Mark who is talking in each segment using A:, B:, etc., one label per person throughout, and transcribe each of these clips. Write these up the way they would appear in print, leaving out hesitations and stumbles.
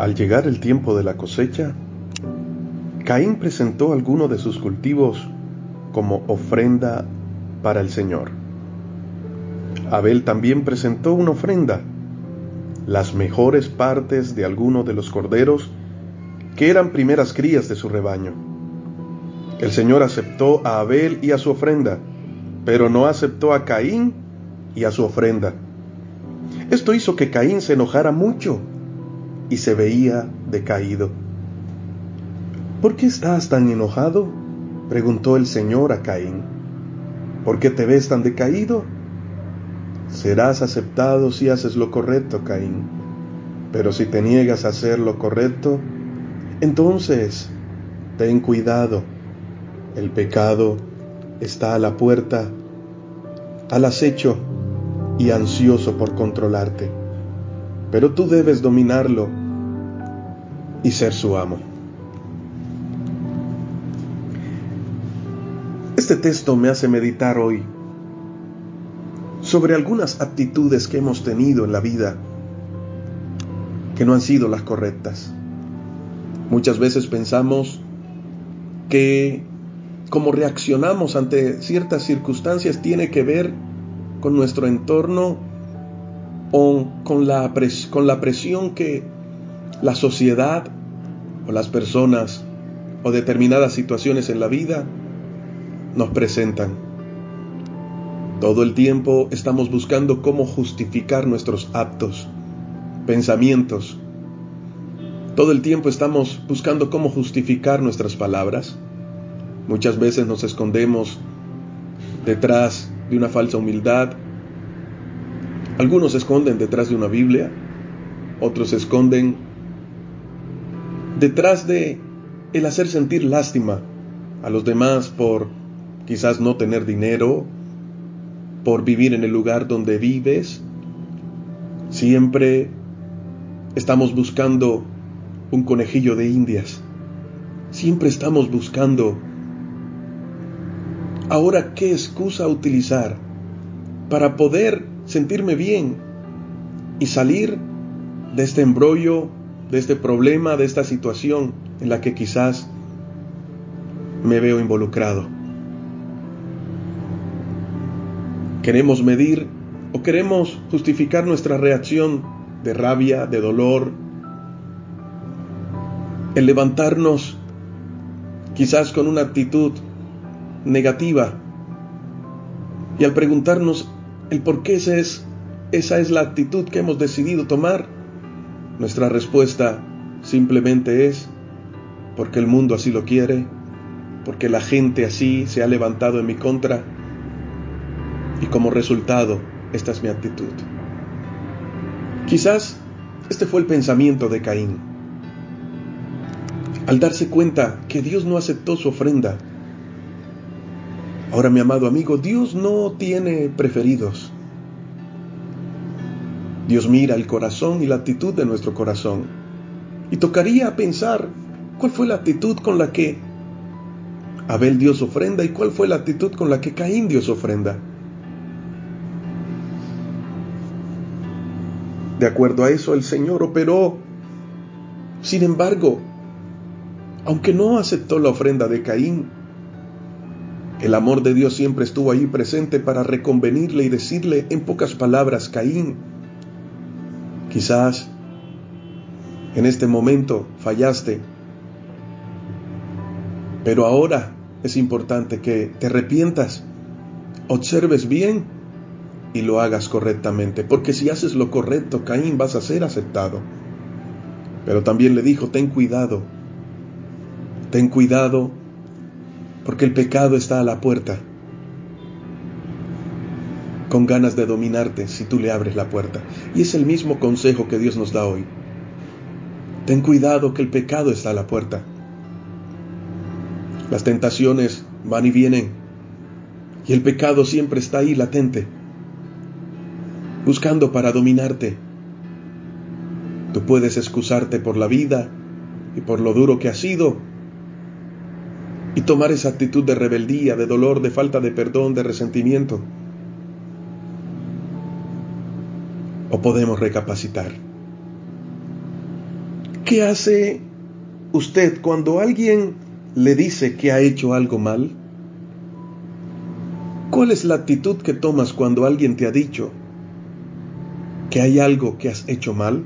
A: Al llegar el tiempo de la cosecha, Caín presentó alguno de sus cultivos como ofrenda para el Señor. Abel también presentó una ofrenda, las mejores partes de alguno de los corderos que eran primeras crías de su rebaño. El Señor aceptó a Abel y a su ofrenda, pero no aceptó a Caín y a su ofrenda. Esto hizo que Caín se enojara mucho y se veía decaído. ¿Por qué estás tan enojado?, preguntó el Señor a Caín. ¿Por qué te ves tan decaído? Serás aceptado si haces lo correcto, Caín. Pero si te niegas a hacer lo correcto, entonces ten cuidado. El pecado está a la puerta, al acecho y ansioso por controlarte. Pero tú debes dominarlo y ser su amo. Este texto me hace meditar hoy sobre algunas actitudes que hemos tenido en la vida que no han sido las correctas. Muchas veces pensamos que cómo reaccionamos ante ciertas circunstancias tiene que ver con nuestro entorno o con la presión que la sociedad o las personas o determinadas situaciones en la vida nos presentan. Todo el tiempo estamos buscando cómo justificar nuestros actos, pensamientos. Todo el tiempo estamos buscando cómo justificar nuestras palabras. Muchas veces nos escondemos detrás de una falsa humildad. Algunos se esconden detrás de una Biblia, otros se esconden detrás de el hacer sentir lástima a los demás por quizás no tener dinero, por vivir en el lugar donde vives. Siempre estamos buscando un conejillo de Indias. Siempre estamos buscando ahora qué excusa utilizar para poder sentirme bien y salir de este embrollo, de este problema, de esta situación en la que quizás me veo involucrado. Queremos medir o queremos justificar nuestra reacción de rabia, de dolor, el levantarnos quizás con una actitud negativa, y al preguntarnos el por qué esa es la actitud que hemos decidido tomar, nuestra respuesta simplemente es porque el mundo así lo quiere, porque la gente así se ha levantado en mi contra, y como resultado, esta es mi actitud. Quizás este fue el pensamiento de Caín. Al darse cuenta que Dios no aceptó su ofrenda. Ahora, mi amado amigo, Dios no tiene preferidos. Dios mira el corazón y la actitud de nuestro corazón. Y tocaría pensar cuál fue la actitud con la que Abel dio su ofrenda y cuál fue la actitud con la que Caín dio su ofrenda. De acuerdo a eso, el Señor operó. Sin embargo, aunque no aceptó la ofrenda de Caín, el amor de Dios siempre estuvo ahí presente para reconvenirle y decirle en pocas palabras: Caín, quizás en este momento fallaste, pero ahora es importante que te arrepientas, observes bien y lo hagas correctamente, porque si haces lo correcto, Caín, vas a ser aceptado. Pero también le dijo: ten cuidado, porque el pecado está a la puerta, con ganas de dominarte si tú le abres la puerta. Y es el mismo consejo que Dios nos da hoy. Ten cuidado, que el pecado está a la puerta. Las tentaciones van y vienen, y el pecado siempre está ahí latente, buscando para dominarte. Tú puedes excusarte por la vida y por lo duro que ha sido, y tomar esa actitud de rebeldía, de dolor, de falta de perdón, de resentimiento. O podemos recapacitar. ¿Qué hace usted cuando alguien le dice que ha hecho algo mal? ¿Cuál es la actitud que tomas cuando alguien te ha dicho que hay algo que has hecho mal?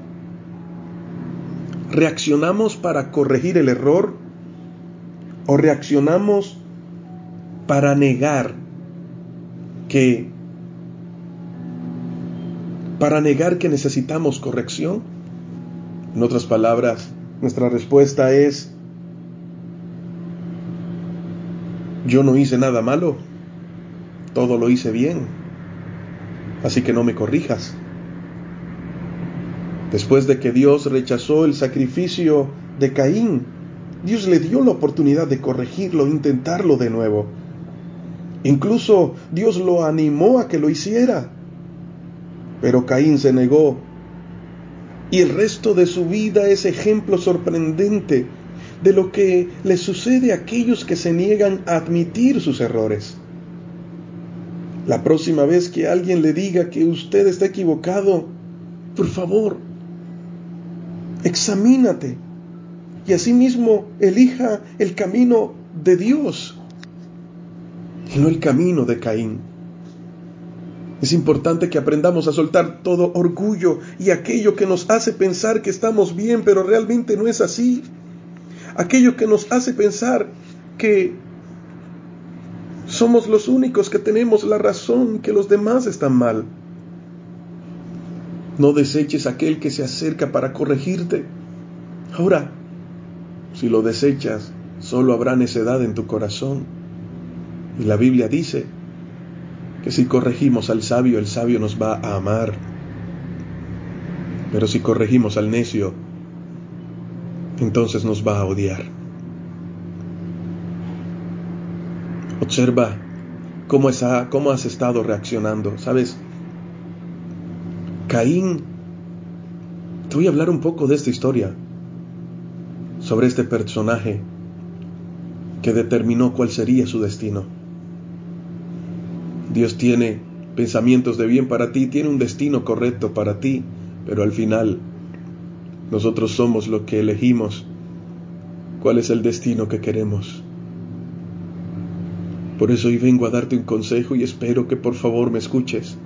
A: ¿Reaccionamos para corregir el error o reaccionamos para negar que necesitamos corrección? En otras palabras, nuestra respuesta es: yo no hice nada malo, todo lo hice bien, así que no me corrijas. Después de que Dios rechazó el sacrificio de Caín, Dios le dio la oportunidad de corregirlo, intentarlo de nuevo. Incluso Dios lo animó a que lo hiciera, pero Caín se negó. Y el resto de su vida es ejemplo sorprendente de lo que le sucede a aquellos que se niegan a admitir sus errores. La próxima vez que alguien le diga que usted está equivocado, por favor, examínate y asimismo elija el camino de Dios y no el camino de Caín. Es importante que aprendamos a soltar todo orgullo y aquello que nos hace pensar que estamos bien, pero realmente no es así. Aquello que nos hace pensar que somos los únicos que tenemos la razón, que los demás están mal. No deseches a aquel que se acerca para corregirte. Ahora, si lo desechas, solo habrá necedad en tu corazón. Y la Biblia dice que si corregimos al sabio, el sabio nos va a amar. Pero si corregimos al necio, entonces nos va a odiar. Observa cómo has estado reaccionando. ¿Sabes? Caín, te voy a hablar un poco de esta historia, sobre este personaje que determinó cuál sería su destino. Dios tiene pensamientos de bien para ti, tiene un destino correcto para ti, pero al final nosotros somos los que elegimos cuál es el destino que queremos. Por eso hoy vengo a darte un consejo y espero que por favor me escuches.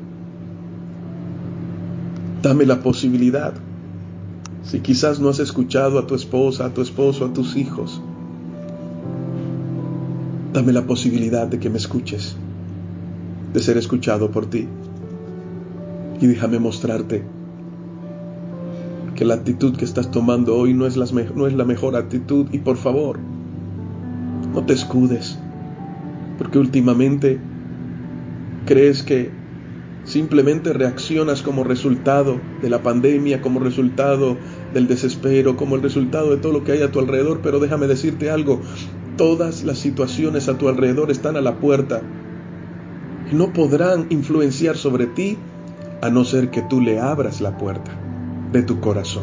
A: Dame la posibilidad, si quizás no has escuchado a tu esposa, a tu esposo, a tus hijos, dame la posibilidad de que me escuches, de ser escuchado por ti. Y déjame mostrarte que la actitud que estás tomando hoy no es la mejor actitud. Y por favor, no te escudes, porque últimamente crees que simplemente reaccionas como resultado de la pandemia, como resultado del desespero, como el resultado de todo lo que hay a tu alrededor. Pero déjame decirte algo: todas las situaciones a tu alrededor están a la puerta y no podrán influenciar sobre ti a no ser que tú le abras la puerta de tu corazón.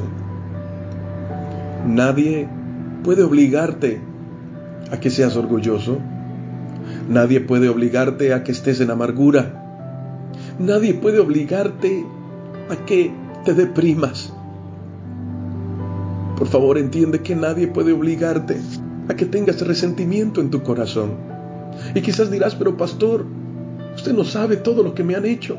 A: Nadie puede obligarte a que seas orgulloso. Nadie puede obligarte a que estés en amargura. Nadie puede obligarte a que te deprimas. Por favor, entiende que nadie puede obligarte a que tengas resentimiento en tu corazón. Y quizás dirás: pero pastor, usted no sabe todo lo que me han hecho.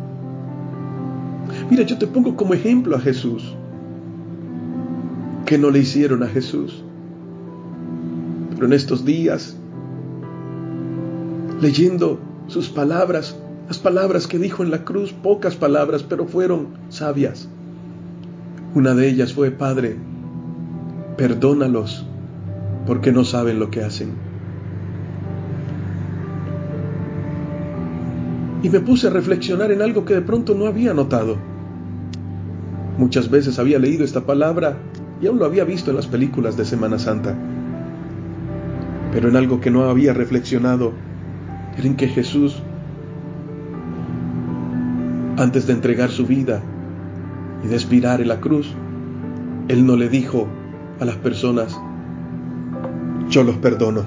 A: Mira, yo te pongo como ejemplo a Jesús. ¿Qué no le hicieron a Jesús? Pero en estos días, leyendo sus palabras, las palabras que dijo en la cruz, pocas palabras, pero fueron sabias. Una de ellas fue: Padre, perdónalos, porque no saben lo que hacen. Y me puse a reflexionar en algo que de pronto no había notado. Muchas veces había leído esta palabra y aún lo había visto en las películas de Semana Santa. Pero en algo que no había reflexionado era en que Jesús, antes de entregar su vida y de expirar en la cruz, Él no le dijo a las personas: yo los perdono.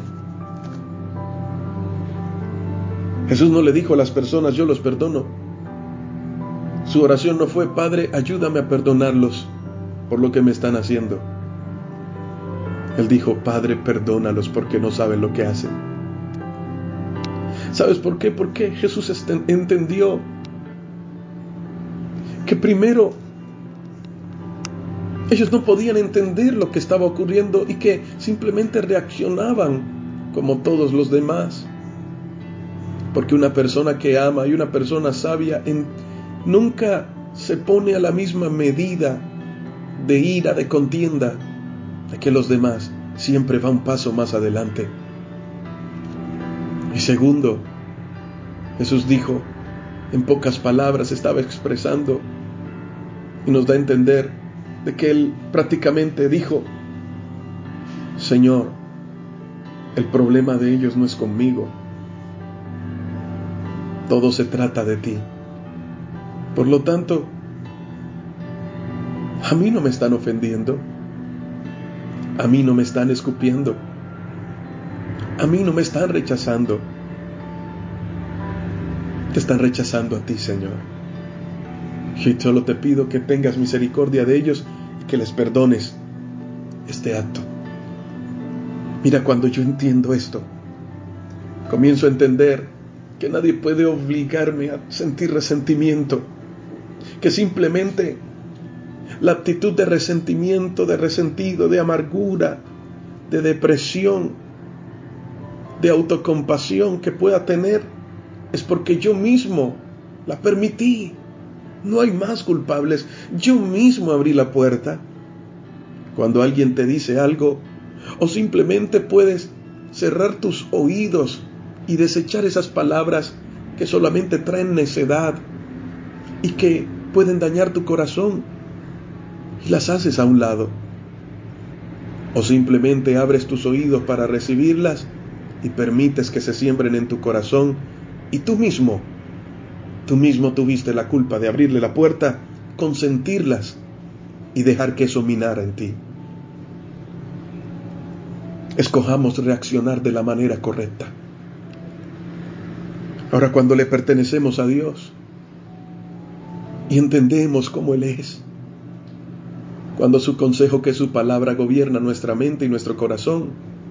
A: Jesús no le dijo a las personas: yo los perdono. Su oración no fue: Padre, ayúdame a perdonarlos. por lo que me están haciendo. Él dijo: Padre, perdónalos porque no saben lo que hacen. ¿Sabes por qué? Porque Jesús entendió que primero ellos no podían entender lo que estaba ocurriendo y que simplemente reaccionaban como todos los demás. Porque una persona que ama y una persona sabia nunca se pone a la misma medida de ira, de contienda, que los demás. Siempre va un paso más adelante. Y segundo, Jesús dijo, en pocas palabras estaba expresando y nos da a entender de que Él prácticamente dijo: Señor, el problema de ellos no es conmigo, todo se trata de ti. Por lo tanto, a mí no me están ofendiendo, a mí no me están escupiendo, a mí no me están rechazando, te están rechazando a ti, Señor. Y solo te pido que tengas misericordia de ellos y que les perdones este acto. Mira, cuando yo entiendo esto, comienzo a entender que nadie puede obligarme a sentir resentimiento, que simplemente la actitud de resentimiento, de resentido, de amargura, de depresión, de autocompasión que pueda tener, es porque yo mismo la permití. No hay más culpables. Yo mismo abrí la puerta. Cuando alguien te dice algo, o simplemente puedes cerrar tus oídos y desechar esas palabras que solamente traen necedad y que pueden dañar tu corazón, y las haces a un lado. O simplemente abres tus oídos para recibirlas y permites que se siembren en tu corazón, y tú mismo tuviste la culpa de abrirle la puerta, consentirlas y dejar que eso minara en ti. Escojamos reaccionar de la manera correcta. Ahora, cuando le pertenecemos a Dios y entendemos cómo Él es, cuando su consejo, que es su palabra, gobierna nuestra mente y nuestro corazón,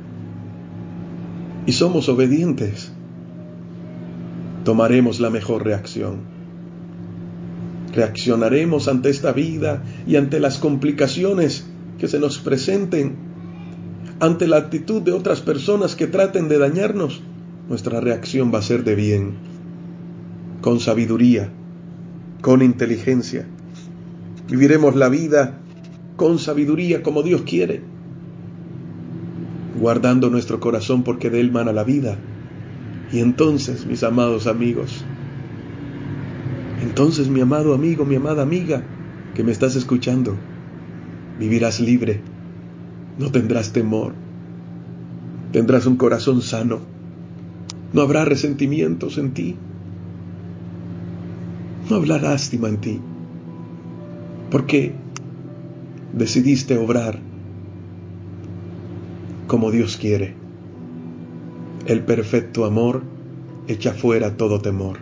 A: y somos obedientes, tomaremos la mejor reacción. Reaccionaremos ante esta vida y ante las complicaciones que se nos presenten, ante la actitud de otras personas que traten de dañarnos. Nuestra reacción va a ser de bien, con sabiduría, con inteligencia. Viviremos la vida con sabiduría como Dios quiere, guardando nuestro corazón porque de Él mana la vida. Y entonces, mis amados amigos, entonces, mi amado amigo, mi amada amiga, que me estás escuchando, vivirás libre, no tendrás temor, tendrás un corazón sano, no habrá resentimientos en ti, no habrá lástima en ti, porque decidiste obrar como Dios quiere. El perfecto amor echa fuera todo temor.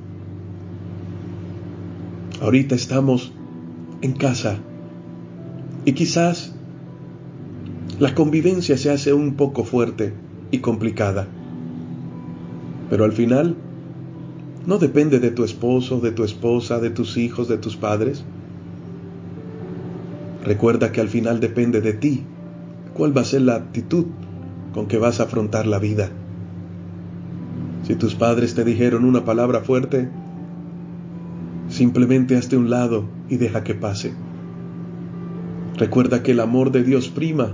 A: Ahorita estamos en casa y quizás la convivencia se hace un poco fuerte y complicada, pero al final no depende de tu esposo, de tu esposa, de tus hijos, de tus padres. Recuerda que al final depende de ti cuál va a ser la actitud con que vas a afrontar la vida. Si tus padres te dijeron una palabra fuerte, simplemente hazte a un lado y deja que pase. Recuerda que el amor de Dios prima.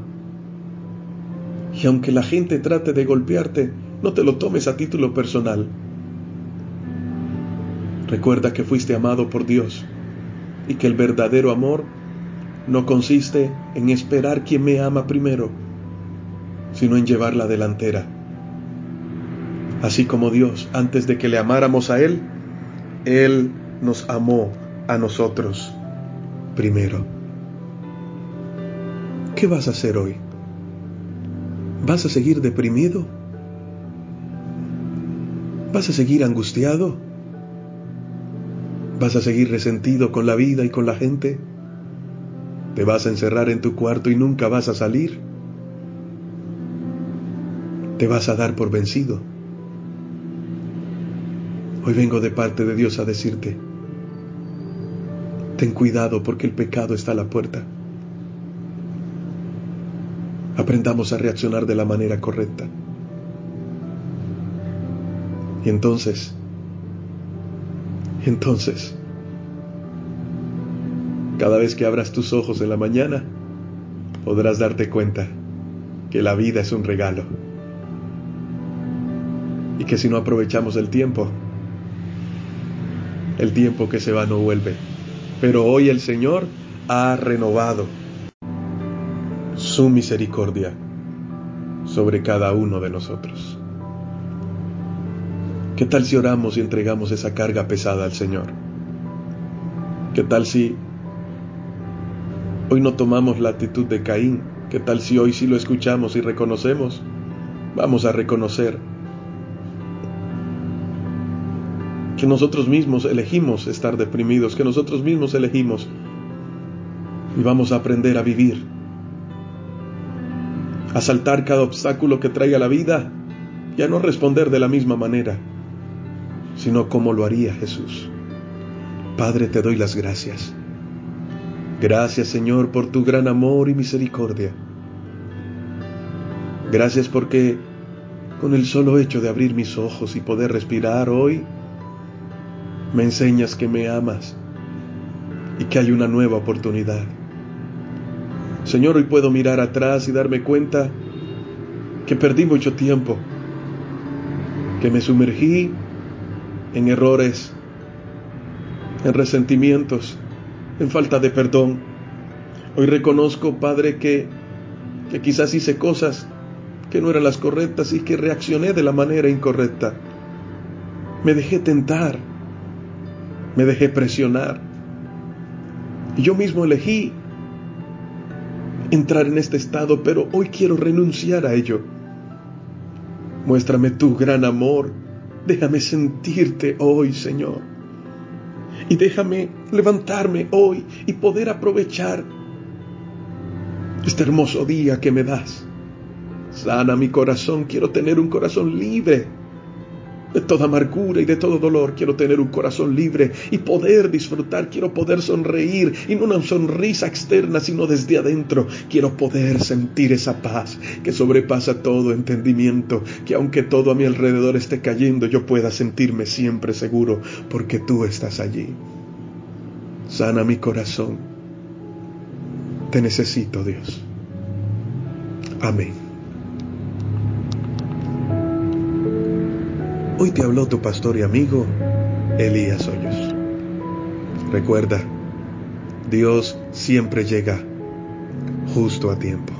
A: Y aunque la gente trate de golpearte, no te lo tomes a título personal. Recuerda que fuiste amado por Dios y que el verdadero amor no consiste en esperar quien me ama primero, sino en llevar la delantera. Así como Dios, antes de que le amáramos a Él, Él nos amó a nosotros primero. ¿Qué vas a hacer hoy? ¿Vas a seguir deprimido? ¿Vas a seguir angustiado? ¿Vas a seguir resentido con la vida y con la gente? ¿Te vas a encerrar en tu cuarto y nunca vas a salir? ¿Te vas a dar por vencido? Hoy vengo de parte de Dios a decirte, ten cuidado porque el pecado está a la puerta. Aprendamos a reaccionar de la manera correcta. Y entonces, cada vez que abras tus ojos en la mañana, podrás darte cuenta que la vida es un regalo. Y que si no aprovechamos el tiempo que se va no vuelve. Pero hoy el Señor ha renovado su misericordia sobre cada uno de nosotros. ¿Qué tal si oramos y entregamos esa carga pesada al Señor? ¿Qué tal si hoy no tomamos la actitud de Caín? ¿Qué tal si hoy sí lo escuchamos y reconocemos? Vamos a reconocer que nosotros mismos elegimos estar deprimidos, que nosotros mismos elegimos, y vamos a aprender a vivir, a saltar cada obstáculo que traiga la vida y a no responder de la misma manera, sino como lo haría Jesús. Padre, te doy las gracias. Gracias, Señor, por tu gran amor y misericordia. Gracias porque con el solo hecho de abrir mis ojos y poder respirar hoy, me enseñas que me amas y que hay una nueva oportunidad. Señor, hoy puedo mirar atrás y darme cuenta que perdí mucho tiempo, que me sumergí en errores, en resentimientos, en falta de perdón. Hoy reconozco, Padre, que quizás hice cosas que no eran las correctas y que reaccioné de la manera incorrecta. Me dejé tentar, me dejé presionar. Y yo mismo elegí entrar en este estado, pero hoy quiero renunciar a ello. Muéstrame tu gran amor. Déjame sentirte hoy, Señor. Y déjame levantarme hoy y poder aprovechar este hermoso día que me das. Sana mi corazón. Quiero tener un corazón libre de toda amargura y de todo dolor. Quiero tener un corazón libre y poder disfrutar. Quiero poder sonreír, y no una sonrisa externa, sino desde adentro. Quiero poder sentir esa paz que sobrepasa todo entendimiento, que aunque todo a mi alrededor esté cayendo, yo pueda sentirme siempre seguro, porque tú estás allí. Sana mi corazón. Te necesito, Dios. Amén. Hoy te habló tu pastor y amigo, Elías Hoyos. Recuerda, Dios siempre llega justo a tiempo.